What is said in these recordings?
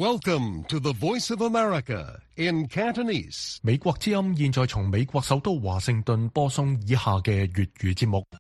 Welcome to the Voice of America in Cantonese. 美國之音現在從美國首都華盛頓播送以下嘅粵語節目。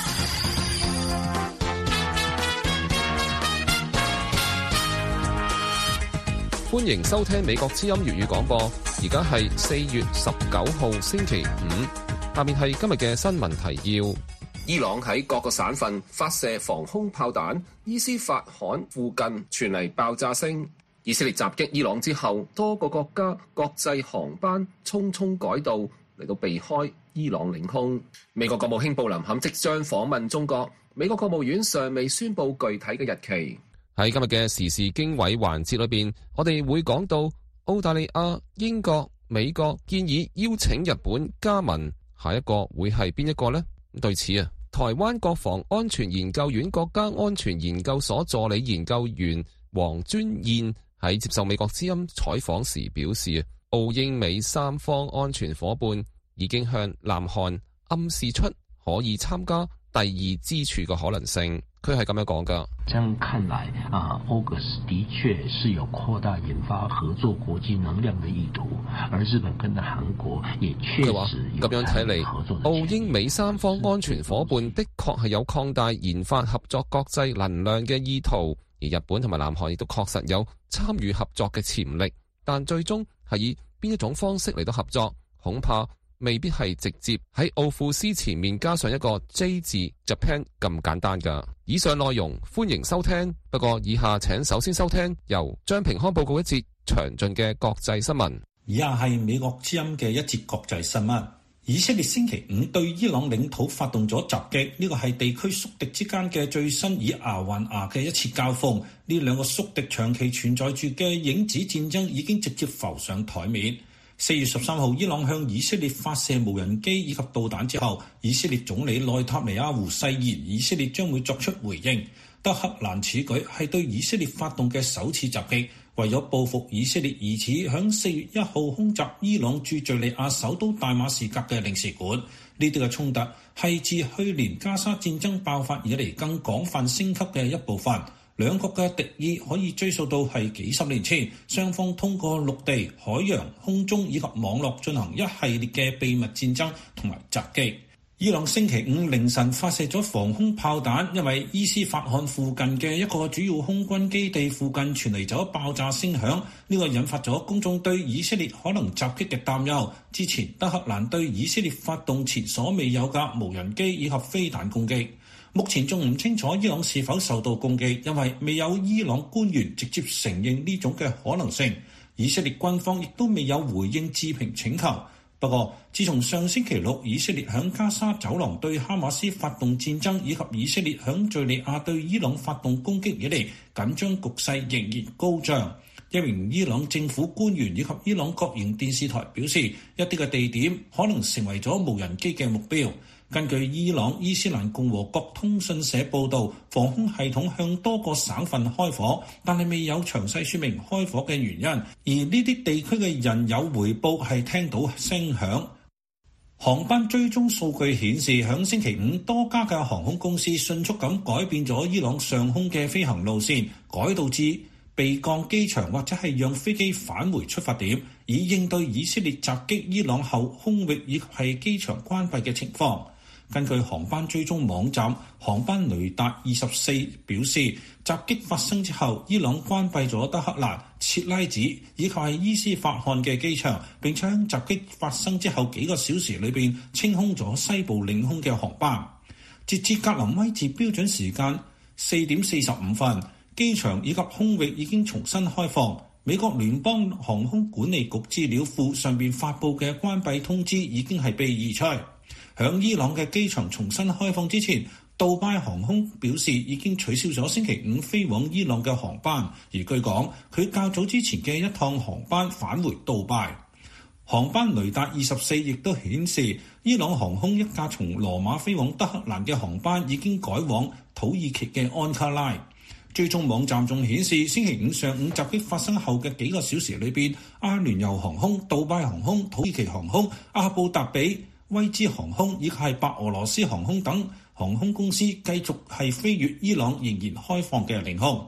歡迎收聽美國之音粵語廣播，而家係4月19號星期五。下面係今日嘅新聞提要。伊朗喺各個省份發射防空炮彈，伊斯法罕附近傳嚟爆炸聲。以色列襲擊伊朗之後，多個國家國際航班匆匆改道嚟到避開伊朗領空。美國國務卿布林肯即將訪問中國，美國國務院尚未宣布具體嘅日期。喺今日嘅時事經緯環節裏邊，我哋會講到澳大利亞、英國、美國建議邀請日本加盟，下一個會係邊一個呢？對此啊，台灣國防安全研究院國家安全研究所助理研究員黃尊燕喺接受美國之音採訪時表示，澳英美三方安全夥伴已經向南韓暗示出可以參加第二支柱嘅可能性。佢係咁樣講㗎。 這樣看來，AUKUS 的確是有擴大研發合作國際能量的意圖，而日本跟韓國也確實有咁樣睇嚟，澳英美三方安全夥伴的確係有擴大研發合作國際能量嘅意圖，而日本同埋南韓亦都確實有參與合作嘅潛力，但最終係以邊一種方式嚟到合作，恐怕未必係直接喺奧庫斯前面加上一個 J 字 Japan 咁簡單㗎。以上內容歡迎收聽，不過以下請首先收聽由張平康報告一節詳盡嘅國際新聞。 以下係美國之音嘅一節國際新聞。以色列星期五對伊朗領土發動咗襲擊，呢個係地區宿敵之間嘅最新以牙還牙嘅一次交鋒。呢兩個宿敵長期存在住嘅影子戰爭已經直接浮上台面。4月13號，伊朗向以色列發射無人機以及導彈之後，以色列總理內塔尼亞胡誓言以色列將會作出回應。德黑蘭此舉係對以色列發動嘅首次襲擊，為咗報復以色列疑似響4月1號空襲伊朗駐敘利亞首都大馬士革嘅領事館。呢啲嘅衝突係自去年加沙戰爭爆發以嚟更廣泛升級嘅一部分。兩國嘅敵意可以追溯到係幾十年前，雙方通過陸地、海洋、空中以及網絡進行一系列嘅秘密戰爭同埋襲擊。伊朗星期五凌晨發射咗防空炮彈，因為伊斯法罕附近嘅一個主要空軍基地附近傳嚟咗爆炸聲響，呢個引發咗公眾對以色列可能襲擊嘅擔憂。之前德黑蘭對以色列發動前所未有嘅無人機以及飛彈攻擊。目前仲唔清楚伊朗是否受到攻擊，因為未有伊朗官員直接承認呢種嘅可能性。以色列軍方亦都未有回應置評請求。不過，自從上星期六以色列響加沙走廊對哈馬斯發動戰爭，以及以色列響敘利亞對伊朗發動攻擊以嚟，緊張局勢仍然高漲。一名伊朗政府官員以及伊朗國營電視台表示，一啲嘅地點可能成為咗無人機嘅目標。根據伊朗伊斯蘭共和國通訊社報導，防空系統向多個省份開火，但係未有詳細說明開火嘅原因。而呢啲地區嘅人有回報係聽到聲響。航班追蹤數據顯示，響星期五多家嘅航空公司迅速咁改變咗伊朗上空嘅飛行路線，改道至備降機場或者係讓飛機返回出發點，以應對以色列襲擊伊朗後空域以及係機場關閉嘅情況。根據航班追蹤網站航班雷達24表示，襲擊發生之後，伊朗關閉咗德黑蘭、切拉子以及係伊斯法罕嘅機場，並且喺襲擊發生之後幾個小時裏邊清空咗西部領空嘅航班。截至格林威治標準時間4點45分，機場以及空域已經重新開放。美國聯邦航空管理局資料庫上邊發布嘅關閉通知已經係被移除。響伊朗嘅機場重新開放之前，杜拜航空表示已經取消咗星期五飛往伊朗嘅航班，而據講佢較早之前嘅一趟航班返回杜拜。航班雷達24亦都顯示，伊朗航空一架從羅馬飛往德黑蘭嘅航班已經改往土耳其嘅安卡拉。追蹤網站仲顯示，星期五上午襲擊發生後嘅幾個小時裏邊，阿聯酋航空、杜拜航空、土耳其航空、阿布達比、威茲航空以及係白俄羅斯航空等航空公司繼續係飛越伊朗仍然開放嘅領空。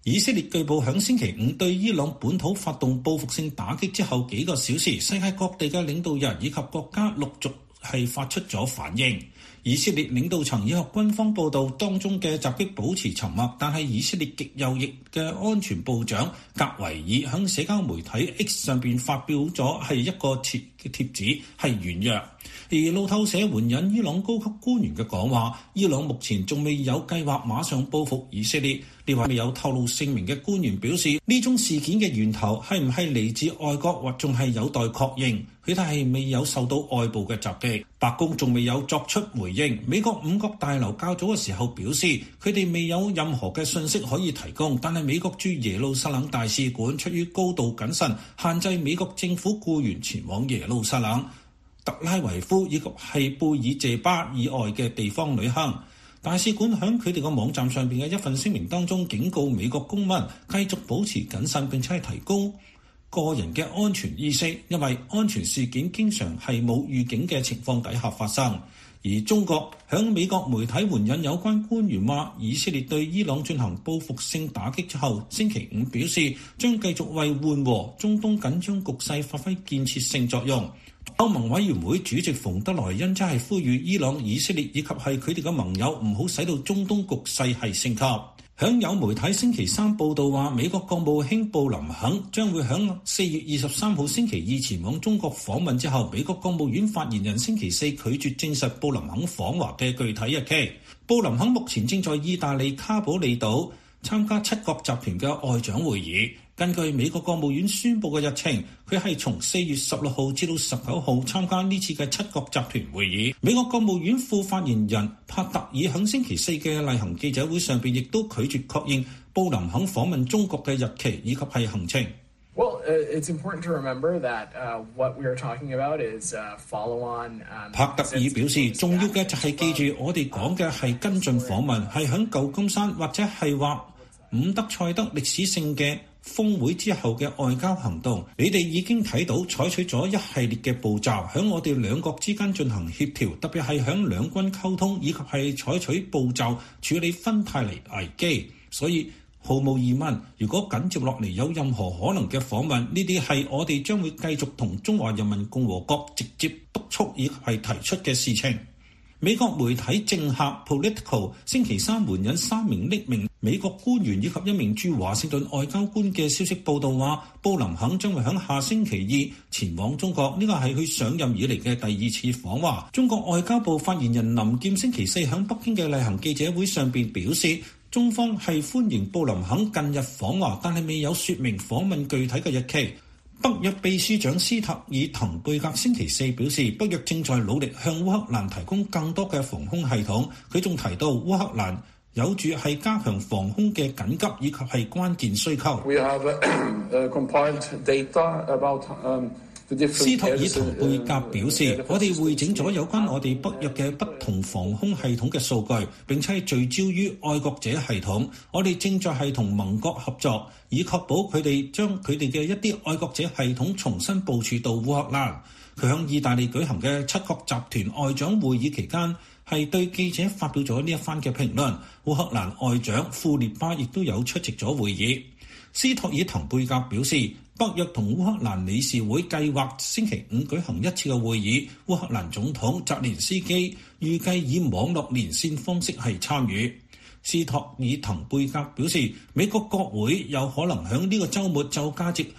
以色列據報響星期五對伊朗本土發動報復性打擊之後幾個小時，世界各地嘅領導人以及國家陸續係發出咗反應。以色列領導層以及軍方報道當中嘅襲擊保持沉默，但係以色列極右翼嘅安全部長格維爾響社交媒體 X 上邊發表咗係一個貼子，係軟弱。而路透社援引伊朗高級官員嘅講話，伊朗目前仲未有計劃馬上報復以色列。呢位未有透露姓名嘅官員表示，呢宗事件嘅源頭係唔係嚟自外國或仲係有待確認。佢哋係未有受到外部嘅襲擊，白宮仲未有作出回應。美國五角大樓較早嘅時候表示，佢哋未有任何嘅信息可以提供，但係美國駐耶路撒冷大使館出於高度謹慎，限制美國政府僱員前往耶路撒冷、特拉維夫以及係貝爾謝巴以外嘅地方旅行。大使館喺佢哋個網站上邊嘅一份聲明當中警告美國公民繼續保持謹慎，並且係提高個人嘅安全意識，因為安全事件經常係冇預警嘅情況底下發生。而中國響美國媒體援引有關官員話，以色列對伊朗進行報復性打擊之後，星期五表示將繼續為緩和中東緊張局勢發揮建設性作用。歐盟委員會主席馮德萊恩真係呼籲伊朗、以色列以及係佢哋嘅盟友唔好使到中東局勢係升級。響有媒體星期三報道話，美國國務卿布林肯將會響4月23號星期二前往中國訪問之後，美國國務院發言人星期四拒絕證實布林肯訪華嘅具體日期。布林肯目前正在意大利卡保里島參加七國集團嘅外長會議。根據美國國務院宣布嘅日程，佢係從4月16號至到19號參加呢次嘅七國集團會議。美國國務院副發言人帕特爾響星期四嘅例行記者會上邊亦都拒絕確認布林肯訪問中國嘅日期以及係行程。 Well, it's important to remember that what we are talking about is follow on. 帕特爾表示，重要嘅就係記住，我哋講嘅係跟進訪問，係響舊金山或者係話伍德塞德歷史性嘅峰會之後嘅外交行動。你哋已經睇到採取咗一系列嘅步驟，響我哋兩國之間進行協調，特別係響兩軍溝通以及係採取步驟處理芬太尼危機。所以毫無疑問，如果緊接落嚟有任何可能嘅訪問，呢啲係我哋將會繼續同中華人民共和國直接督促以及係提出嘅事情。美國媒體政客 Politico 星期三援引3名匿名美國官員以及一名駐華盛頓外交官嘅消息報道話，布林肯將會喺下星期二前往中國，呢個係佢上任以嚟嘅第2次訪華。中國外交部發言人林劍星期四喺北京嘅例行記者會上邊表示，中方係歡迎布林肯近日訪華，但係未有說明訪問具體嘅日期。北約秘書長斯特爾滕貝格星期四表示，北約正在努力向烏克蘭提供更多嘅防空系統。佢仲提到烏克蘭有住係加強防空嘅緊急以及係關鍵需求。 We have compiled data about 斯托爾滕貝格表示，我哋匯整咗有關我哋北約嘅不同防空系統嘅數據，並且聚焦於愛國者系統。我哋正在係同盟國合作，以確保佢哋將佢哋嘅一啲愛國者系統重新部署到烏克蘭。佢向意大利舉行嘅七國集團外長會議期間，係對記者發表咗呢一番嘅評論。烏克蘭外長庫列巴亦都有出席咗會議。斯托爾滕貝格表示，北約同烏克蘭理事會計劃星期五舉行一次嘅會議，烏克蘭總統澤連斯基預計以網絡連線方式係參與。斯托爾滕貝格表示，美國國會有可能喺呢個週末就價值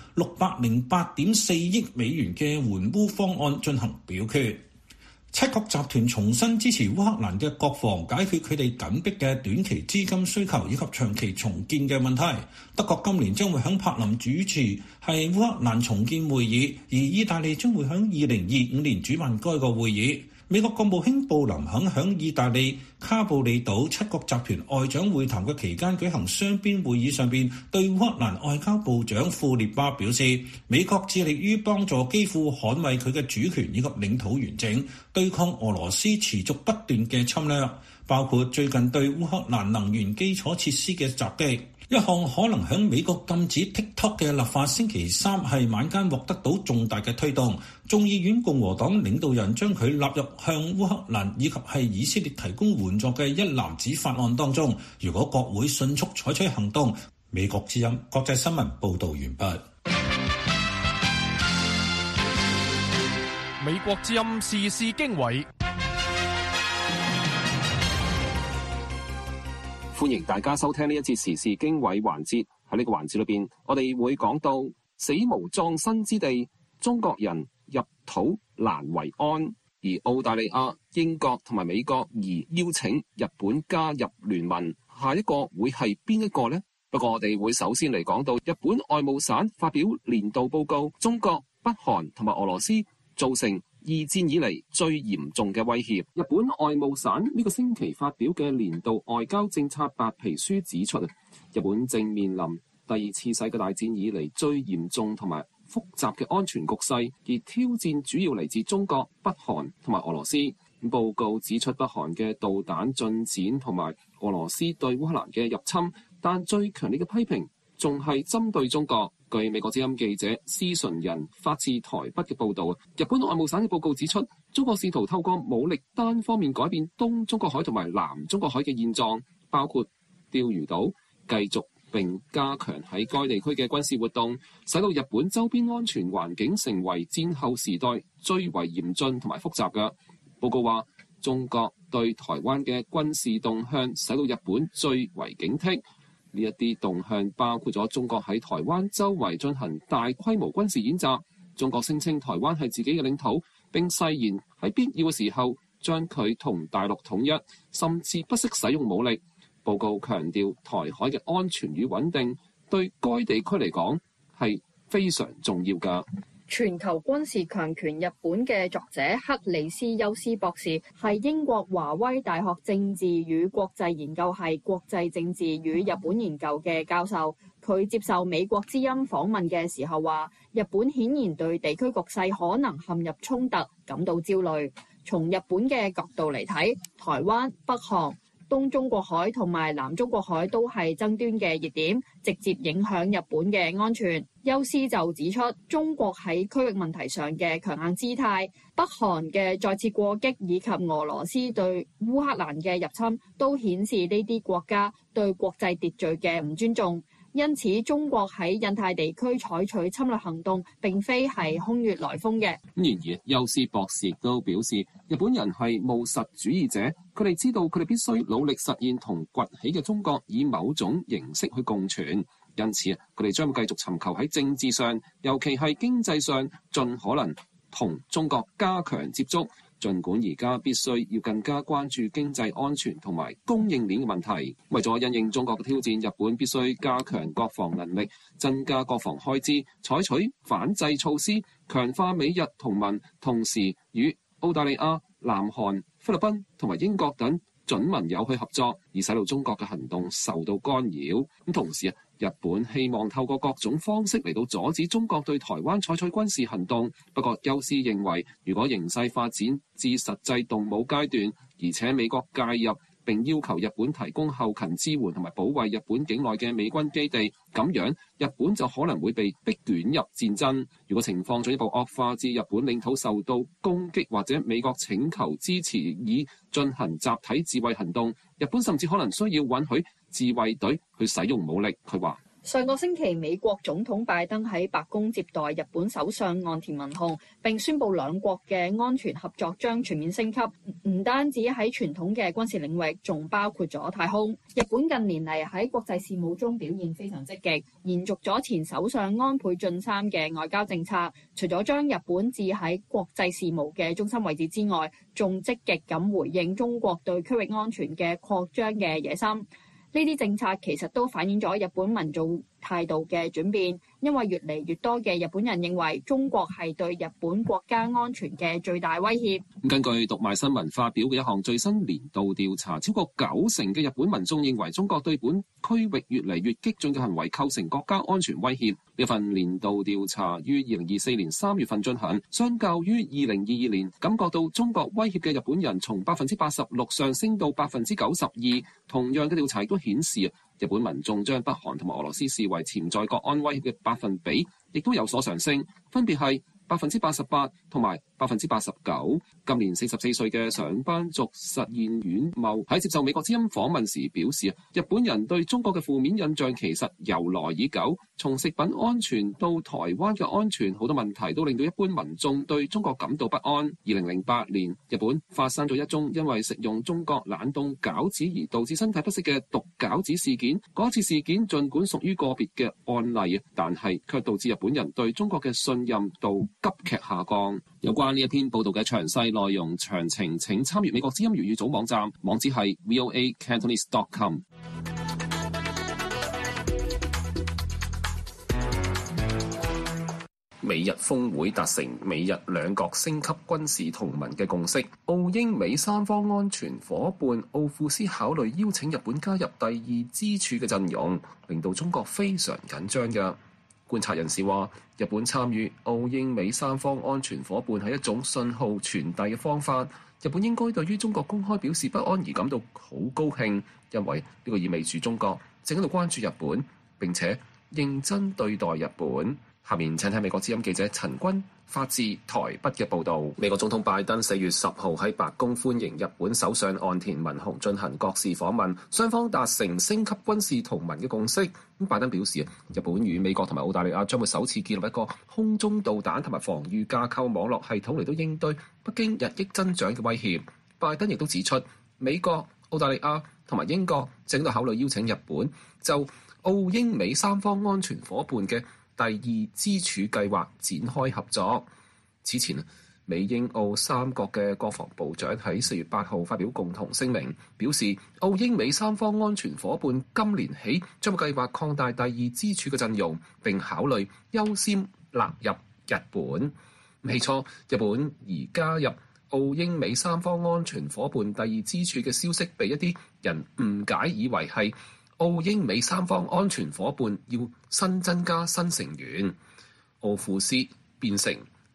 608.4億美元嘅援烏方案進行表決。七國集團重新支持烏克蘭嘅國防，解決佢哋緊迫嘅短期資金需求以及長期重建嘅問題。德國今年將會喺柏林主持係烏克蘭重建會議，而意大利將會喺2025年主辦該個會議。美國國務卿布林肯喺意大利卡布里島七國集團外長會談嘅期間舉行雙邊會議上邊，對烏克蘭外交部長庫列巴表示，美國致力於幫助基輔捍衛佢嘅主權以及領土完整，對抗俄羅斯持續不斷嘅侵略，包括最近對烏克蘭能源基礎設施嘅襲擊。一項可能喺美國禁止 TikTok 嘅立法，星期三係晚間獲得到重大嘅推動。眾議院共和黨領導人將佢納入向烏克蘭以及係以色列提供援助嘅一籃子法案當中。如果國會迅速採取行動， 美國之音國際新聞報導完畢。 美國之音時事經緯， 歡迎大家收聽呢一節時事經緯環節。喺呢個環節裏邊，我哋會講到死無葬身之地，中國人入土難為安，而澳大利亞、英國同埋美國擬邀請日本加入聯盟，下一個會係邊一個呢？不過我哋會首先嚟講到日本外務省發表年度報告，中國、北韓同埋俄羅斯造成二戰以嚟最嚴重嘅威脅。日本外務省呢個星期發表嘅年度外交政策白皮書指出，日本正面臨第二次世界大戰以嚟最嚴重同埋複雜嘅安全局勢，而挑戰主要嚟自中國、北韓同埋俄羅斯。報告指出，北韓嘅導彈進展同埋俄羅斯對烏克蘭嘅入侵，但最強烈嘅批評仲係針對中國。據美國之音記者施純仁發自台北嘅報導，日本外務省嘅報告指出，中國試圖透過武力單方面改變東中國海同埋南中國海嘅現狀，包括釣魚島，繼續並加強喺該地區嘅軍事活動，使到日本周邊安全環境成為戰後時代最為嚴峻同埋複雜嘅。報告話，中國對台灣嘅軍事動向使到日本最為警惕。呢一啲動向包括咗中國喺台灣周圍進行大規模軍事演習，中國聲稱台灣係自己嘅領土，並誓言喺必要嘅時候將佢同大陸統一，甚至不惜使用武力。報告強調台海嘅安全與穩定對該地區嚟講係非常重要㗎。 全球軍事強權日本嘅作者克里斯休斯博士係英國華威大學政治與國際研究系國際政治與日本研究嘅教授。佢接受美國之音訪問嘅時候話，日本顯然對地區局勢可能陷入衝突感到焦慮。從日本嘅角度嚟睇，台灣、北韓、東中國海同埋南中國海都係爭端嘅熱點，直接影響日本嘅安全。休斯就指出，中國喺區域問題上嘅強硬姿態，北韓嘅再次過激以及俄羅斯對烏克蘭嘅入侵，都顯示呢啲國家對國際秩序嘅唔尊重。因此，中國喺印太地區採取侵略行動並非係空穴來風嘅。然而，休斯博士亦都表示，日本人係務實主義者，佢哋知道佢哋必須努力實現同崛起嘅中國以某種形式去共存。因此，佢哋將繼續尋求喺政治上，尤其係經濟上，盡可能同中國加強接觸。儘管而家必須要更加關注經濟安全同埋供應鏈嘅問題，為咗因應中國嘅挑戰，日本必須加強國防能力，增加國防開支，採取反制措施，強化美日同盟，同時與澳大利亞、南韓、菲律賓同埋英國等準盟友去合作，而使到中國嘅行動受到干擾。咁同時日本希望透過各種方式嚟到阻止中國對台灣採取軍事行動。不過休斯認為，如果形勢發展至實際動武階段，而且美國介入並要求日本提供後勤支援同埋保衛日本境內嘅美軍基地，咁樣日本就可能會被逼捲入戰爭。如果情況進一步惡化至日本領土受到攻擊，或者美國請求支持以進行集體自衛行動，日本甚至可能需要允許自衛隊去使用武力。佢話， 上個星期，美國總統拜登喺白宮接待日本首相岸田文雄，並宣布兩國嘅安全合作將全面升級，唔單止喺傳統嘅軍事領域，仲包括咗太空。日本近年嚟喺國際事務中表現非常積極，延續咗前首相安倍晉三嘅外交政策，除咗將日本置喺國際事務嘅中心位置之外，仲積極咁回應中國對區域安全嘅擴張嘅野心。呢啲政策其實都反映咗日本民眾態度嘅轉變，因為越嚟越多嘅日本人認為中國係對日本國家安全嘅最大威脅。 根據讀賣新聞發表嘅一項最新年度調查，超過90%嘅日本民眾認為中國對本區域越嚟越激進嘅行為構成國家安全威脅。呢份年度調查於2024年3月份進行，相較於2022年，感覺到中國威脅嘅日本人從86%上升到92%。同樣嘅調查亦都顯示，日本民眾將北韓同埋俄羅斯視為潛在國安威脅嘅百分比，亦都有所上升，分別係88%同埋 89%。今年44歲嘅上班族實現遠茂喺接受美國之音訪問時表示，日本人對中國嘅負面印象其實由來已久，從食品安全到台灣嘅安全，好多問題都令到一般民眾對中國感到不安。2008年，日本發生咗一宗因為食用中國冷凍餃子而導致身體不適嘅毒餃子事件。嗰次事件儘管屬於個別嘅案例，但係卻導致日本人對中國嘅信任度急劇下降。有關呢一篇報導嘅詳細內容詳情，請參閱美國之音粵語組網站，網址係 voacantonese.com。美日峰會達成美日兩國升級軍事同盟嘅共識，澳英美三方安全夥伴奧庫斯考慮邀請日本加入第二支柱嘅陣容，令到中國非常緊張嘅。觀察人士話，日本參與澳英美三方安全夥伴係一種信號傳遞嘅方法。日本應該對於中國公開表示不安而感到好高興，因為呢個意味住中國正喺度關注日本，並且認真對待日本。下面請睇美國之音記者陳君發自台北嘅報導。美國總統拜登4月10號喺白宮歡迎日本首相岸田文雄進行國事訪問，雙方達成升級軍事同盟嘅共識。拜登表示，日本與美國同埋澳大利亞將會首次建立一個空中導彈同埋防禦架構網絡系統嚟到應對北京日益增長嘅威脅。拜登亦都指出，美國、澳大利亞同埋英國正在考慮邀請日本就澳英美三方安全夥伴嘅第二支柱計劃展開合作。此前，美英澳三國嘅國防部長喺4月8號發表共同聲明，表示澳英美三方安全夥伴今年起將會計劃擴大第二支柱嘅陣容，並考慮優先納入日本。起初，日本而加入澳英美三方安全夥伴第二支柱嘅消息被一啲人誤解，以為係澳英美三方安全夥伴要新增加新成員。奧庫斯變成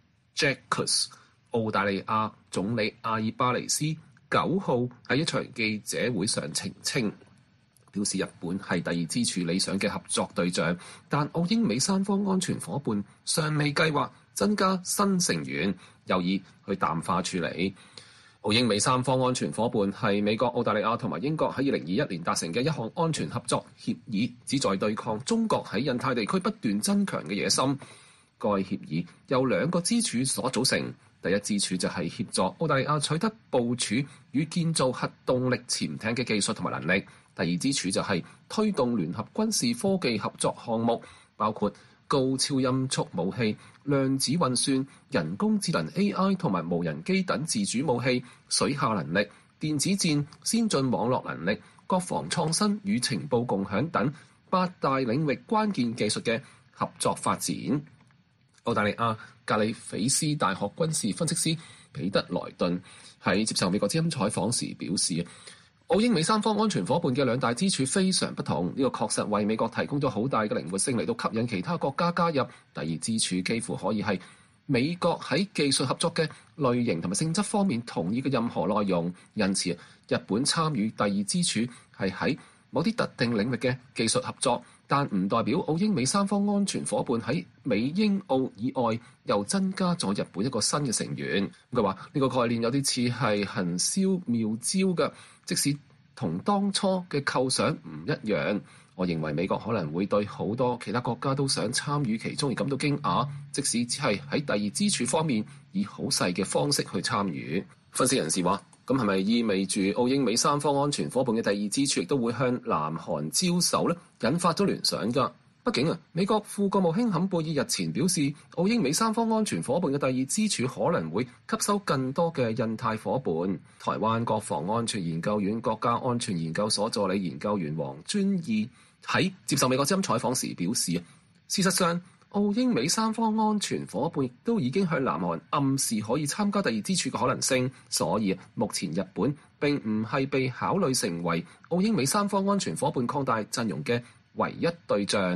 Jacques。澳大利亞總理阿爾巴尼斯9號喺一場記者會上澄清，表示日本係第二支柱理想嘅合作對象，但澳英美三方安全夥伴尚未計劃增加新成員，有意去淡化處理。澳英美三方安全夥伴係美國、澳大利亞同埋英國喺2021年達成嘅一項安全合作協議，旨在對抗中國喺印太地區不斷增強嘅野心。該協議由2個支柱所組成，第一支柱就係協助澳大利亞取得部署與建造核動力潛艇嘅技術同埋能力，第二支柱就係推動聯合軍事科技合作項目，包括高超音速武器、量子運算、人工智能 AI 同埋無人機等自主武器、水下能力、電子戰、先進網絡能力、國防創新與情報共享等8大領域關鍵技術嘅合作發展。澳大利亞格里菲斯大學軍事分析師彼得萊頓喺接受美國之音採訪時表示，澳英美三方安全夥伴嘅2大支柱非常不同，呢個確實為美國提供咗好大嘅靈活性嚟到吸引其他國家加入。第二支柱幾乎可以係美國喺技術合作嘅類型同埋性質方面同意嘅任何內容，因此日本參與第二支柱係喺某啲特定領域嘅技術合作，但唔代表澳英美三方安全夥伴喺美英澳以外又增加咗日本一個新嘅成員。佢話呢個概念有啲似係行銷妙招嘅，即使同當初嘅構想唔一樣。我認為美國可能會對好多其他國家都想參與其中而感到驚訝，即使只係喺第二支柱方面以好細嘅方式去參與。分析人士話，咁係咪意味住澳英美三方安全夥伴嘅第二支柱亦都會向南韓招手呢？引發咗聯想㗎。畢竟美國副國務卿坎貝爾日前表示，澳英美三方安全夥伴嘅第二支柱可能會吸收更多嘅印太夥伴。台灣國防安全研究院國家安全研究所助理研究員黃尊義喺接受美國之音採訪時表示，事實上澳英美三方安全夥伴亦都已經向南韓暗示可以參加第二支柱嘅可能性，所以目前日本並唔係被考慮成為澳英美三方安全夥伴擴大陣容嘅唯一對象。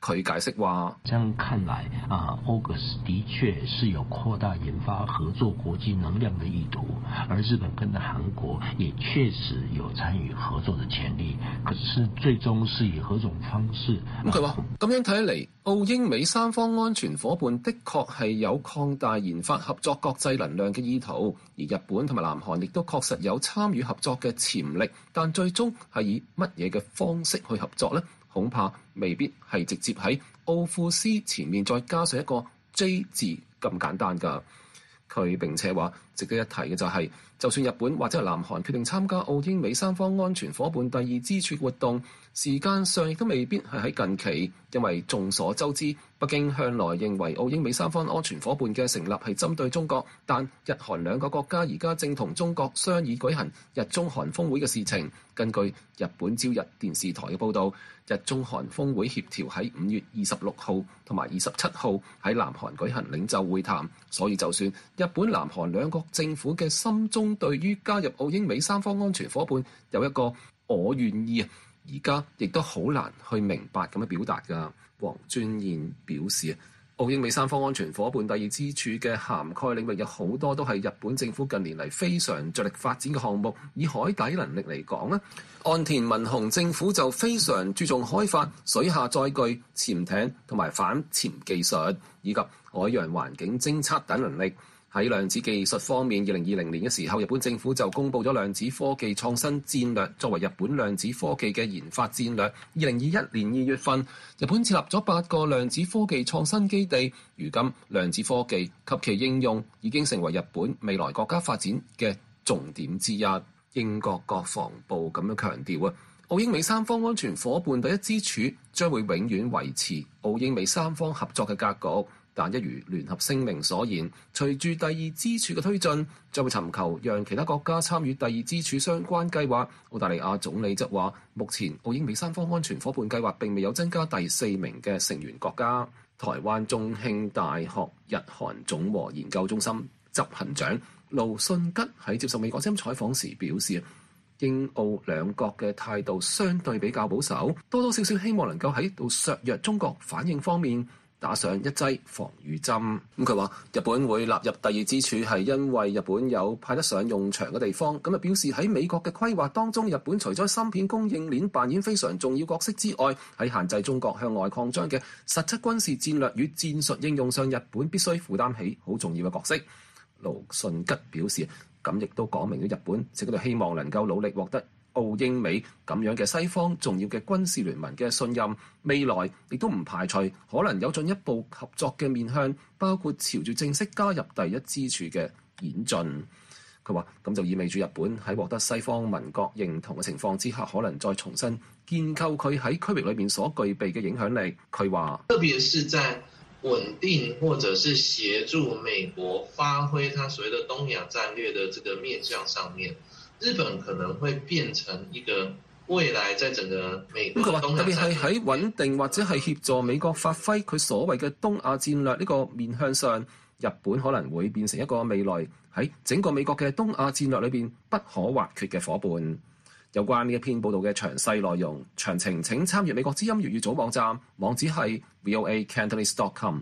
佢解釋話： 這樣看來，AUKUS 的確是有擴大研發合作國際能量的意圖，而日本跟韓國也確實有參與合作的潛力。可是最終是以何種方式？ 咁佢話咁樣睇嚟，澳英美三方安全夥伴的確係有擴大研發合作國際能量嘅意圖，而日本同埋南韓亦都確實有參與合作嘅潛力，但最終係以乜嘢嘅方式去合作呢？恐怕未必係直接喺奧庫斯前面再加上一個 J 字咁簡單㗎。佢並且話，值得一提嘅就係，就算日本或者係南韓決定參加澳英美三方安全夥伴第二支柱活動，時間上亦都未必係喺近期，因為眾所周知，北京向來認為澳英美三方安全夥伴嘅成立係針對中國，但日韓兩個國家而家正同中國商議舉行日中韓峰會嘅事情。根據日本朝日電視台嘅報導，日中韓峰會協調喺5月26號同埋27號喺南韓舉行領袖會談，所以就算日本南韓兩國政府嘅心中對於加入澳英美三方安全夥伴有一個我願意，而家亦都好難去明白咁樣表達㗎。黃尊彥表示，澳英美三方安全夥伴第二支柱嘅涵蓋領域有好多都係日本政府近年嚟非常着力發展嘅項目。以海底能力嚟講咧，岸田文雄政府就非常注重開發水下載具、潛艇同埋反潛技術，以及海洋環境偵測等能力。喺量子技術方面，2020年嘅時候，日本政府就公布咗量子科技創新戰略，作為日本量子科技嘅研發戰略。2021年2月份，日本設立咗8個量子科技創新基地。如今，量子科技及其應用已經成為日本未來國家發展嘅重點之一。英國國防部咁樣強調澳英美三方安全夥伴第一支柱將會永遠維持澳英美三方合作嘅格局。但一如聯合聲明所言，隨住第二支柱嘅推進，將會尋求讓其他國家參與第二支柱相關計劃。澳大利亞總理則話，目前澳英美三方安全夥伴計劃並未有增加第4名嘅成員國家。台灣中興大學日韓總和研究中心執行長盧信吉喺接受美國之音採訪時表示，英澳兩國嘅態度相對比較保守，多多少少希望能夠喺度削弱中國反應方面打上一劑防禦針。佢話日本會納入第二支柱係因為日本有派得上用場嘅地方。咁表示喺美國嘅規劃當中，日本除咗芯片供應鏈扮演非常重要角色之外，喺限制中國向外擴張嘅實質軍事戰略與戰術應用上，日本必須負擔起好重要嘅角色。盧信吉表示，咁亦都講明咗日本喺度希望能夠努力獲得澳英美咁樣嘅西方重要嘅軍事聯盟嘅信任，未來亦都唔排除可能有進一步合作嘅面向，包括朝住正式加入第一支柱嘅演進。佢話咁就意味住日本喺獲得西方盟國認同嘅情況之下，可能再重新建構佢喺區域裏面所具備嘅影響力。佢話特別是在穩定或者是協助美國發揮它所謂的東亞戰略的這個面向上面，日本可能會變成一個未來在整個美國東亞戰略。 特別係喺穩定或者係協助美國發揮佢所謂嘅東亞戰略呢個面向上，日本可能會變成一個未來喺整個美國嘅東亞戰略裏邊不可或缺嘅夥伴。有關呢一篇報道嘅詳細內容，詳情請參閱美國之音粵語組網站，網址係 voacantonese.com。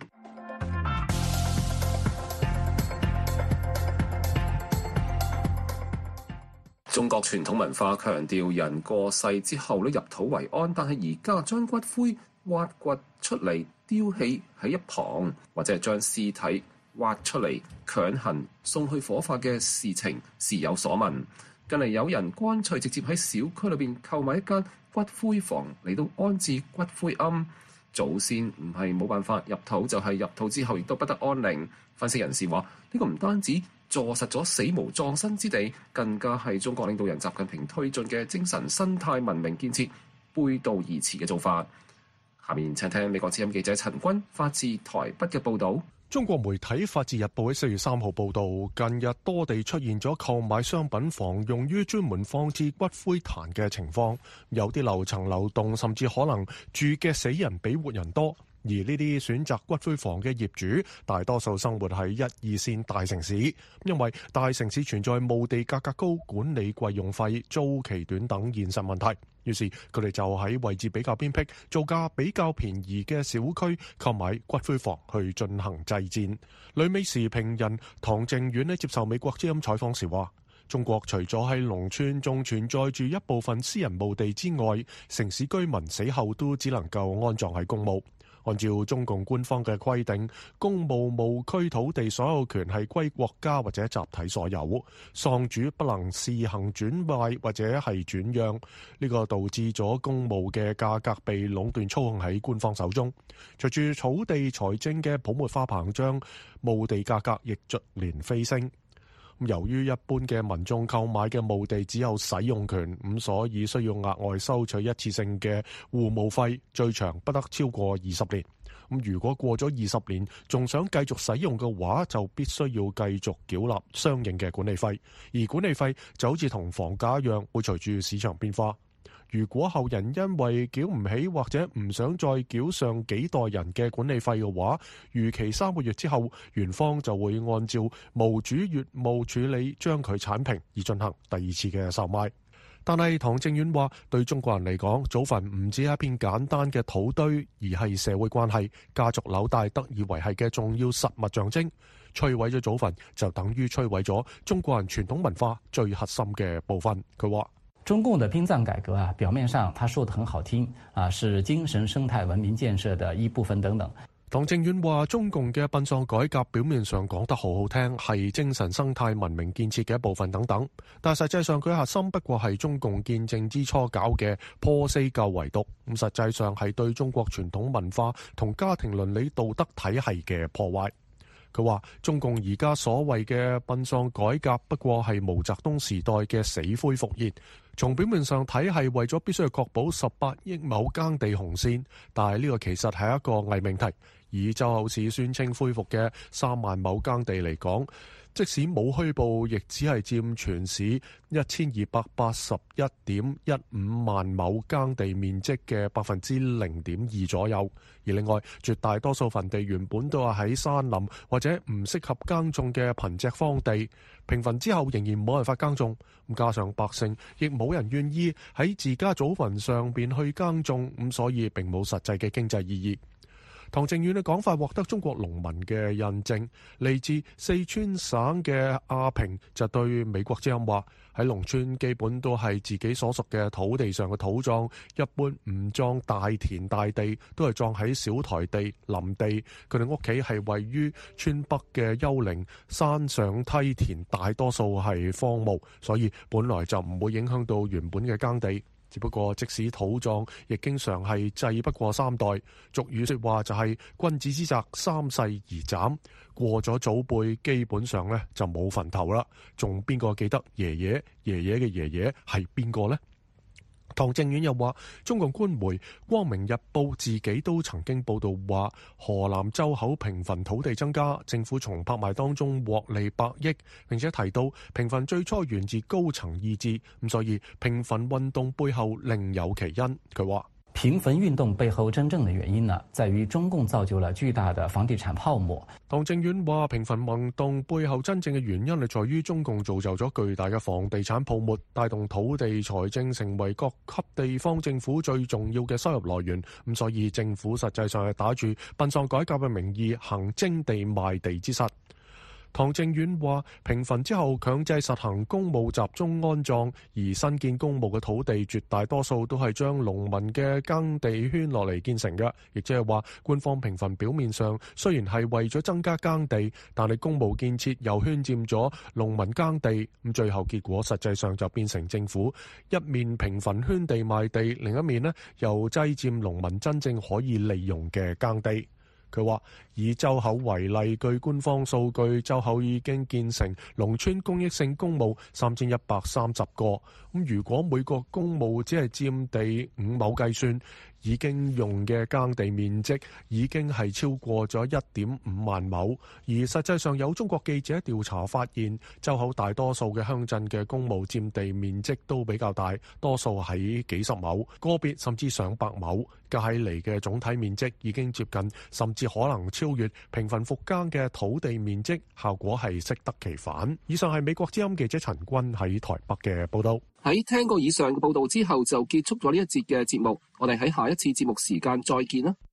中國傳統文化強調人過世之後入土為安，但係而家將骨灰挖掘出嚟丟棄喺一旁，或者係將屍體挖出嚟強行送去火化嘅事情時有所聞。近嚟有人乾脆直接喺小區裏邊購買一間骨灰房嚟到安置骨灰龕。祖先唔係冇辦法入土，就係入土之後亦都不得安寧。分析人士話，呢個唔單止坐實咗死無葬身之地，更加係中國領導人習近平推進嘅精神生態文明建設背道而馳嘅做法。下面請聽美國之音記者陳君發自台北嘅報導。 中國媒體法治日報喺4月3號報導，近日多地出現咗購買商品房用於專門放置骨灰壇嘅情況，有啲樓層流動，甚至可能住嘅死人比活人多。 而呢啲選擇骨灰房嘅業主大多數生活喺1、2線大城市，因為大城市存在墓地價格高、管理費用費、租期短等現實問題，於是佢哋就喺位置比較偏僻、造價比較便宜嘅小區購買骨灰房去進行祭奠。旅美時評人唐靖遠接受美國之音採訪時話，中國除咗喺農村仲存在住一部分私人墓地之外，城市居民死後都只能夠安葬喺公墓。按照中共官方嘅規定，公墓墓區土地所有權係歸國家或者集體所有，喪主不能試行轉賣或者係轉讓，呢個導致咗公墓嘅價格被壟斷操控喺官方手中。隨住草地財政嘅泡沫化膨脹，墓地價格亦逐年飛升。由於一般嘅民眾購買嘅墓地只有使用權，咁所以需要額外收取一次性嘅護墓費，最長不得超過20年。咁如果過咗20年仲想繼續使用嘅話，就必須要繼續繳納相應嘅管理費，而管理費就好似同房價一樣，會隨住市場變化。如果後人因為繳唔起或者唔想再繳上幾代人嘅管理費嘅話，預期3個月之後，園方就會按照墓主乙墓處理將佢剷平，而進行第2次嘅售賣。但係唐靖遠話，對中國人嚟講，祖墳唔止係一片簡單嘅土堆，而係社會關係、家族紐帶得以維繫嘅重要實物象徵。摧毀咗祖墳，就等於摧毀咗中國人傳統文化最核心嘅部分。佢話， 中共的殯葬改革表面上他說得很好聽是精神生態文明建設的一部分等等。 唐靖遠話，中共嘅殯葬改革表面上講得好好聽，係精神生態文明建設嘅一部分等等，但實際上佢核心不過係中共建政之初搞嘅破四舊遺毒，咁實際上係對中國傳統文化同家庭倫理道德體系嘅破壞。佢話，中共而家所謂嘅殯葬改革不過係毛澤東時代嘅死灰復燃，從表面上睇係為咗必須要確保18億畝耕地紅線，但係呢個其實係一個偽命題。以周口市宣稱恢復嘅3萬畝耕地嚟講，即使冇虛報，亦只係佔全市1281.15萬畝耕地面積嘅0.2%左右。而另外，絕大多數墳地原本都係喺山林或者唔適合耕種嘅貧瘠荒地，平墳之後仍然冇辦法耕種，加上百姓亦冇人願意喺自家祖墳上邊去耕種，咁所以並冇實際嘅經濟意義。唐靖遠嘅講法獲得中國農民嘅印證，嚟自四川省嘅阿平就對美國之音話，喺農村基本都係自己所屬嘅土地上嘅土葬，一般唔葬大田大地，都係葬喺小台地、林地。佢哋屋企係位於村北嘅丘陵，山上梯田大多數係荒蕪，所以本來就唔會影響到原本嘅耕地。只不過即使土葬，亦經常係祭不過3代。俗語說話就係君子之澤3世而斬，過咗祖輩，基本上呢就冇墳頭啦。仲邊個記得爺爺嘅爺爺係邊個呢？唐靖遠又話，中共官媒《光明日報》自己都曾經報道話，河南周口平墳土地增加，政府從拍賣當中獲利100億，並且提到平墳最初源自高層意志，咁所以平墳運動背後另有其因。佢話， 平墳運動背後真正的原因呢，在於中共造就了巨大的房地產泡沫。 唐靖遠話，平墳運動背後真正嘅原因係在於中共造就咗巨大嘅房地產泡沫，帶動土地財政成為各級地方政府最重要嘅收入來源。咁所以政府實際上係打住殯葬改革嘅名義行徵地賣地之實。唐靖遠話，平墳之後強制實行公墓集中安葬，而新建公墓嘅土地絕大多數都係將農民嘅耕地圈落嚟建成嘅，亦即係話官方平墳表面上雖然係為咗增加耕地，但係公墓建設又圈佔咗農民耕地，咁最後結果實際上就變成政府一面平墳圈地賣地，另一面呢又擠佔農民真正可以利用嘅耕地。佢話，以周口為例，據官方數據，周口已經建成農村公益性公墓3130個。咁如果每個公墓只係佔地5畝計算， 已經用嘅耕地面積已經係超過咗1.5萬畝，而實際上有中國記者調查發現，周口大多數嘅鄉鎮嘅公墓佔地面積都比較大，多數喺幾十畝，個別甚至上百畝，加起嚟嘅總體面積已經接近，甚至可能超越平分復耕嘅土地面積，效果係適得其反。以上係美國之音記者陳君喺台北嘅報道。 喺聽過以上嘅報道之後，就結束咗呢一節嘅節目。我哋喺下一次節目時間再見啦。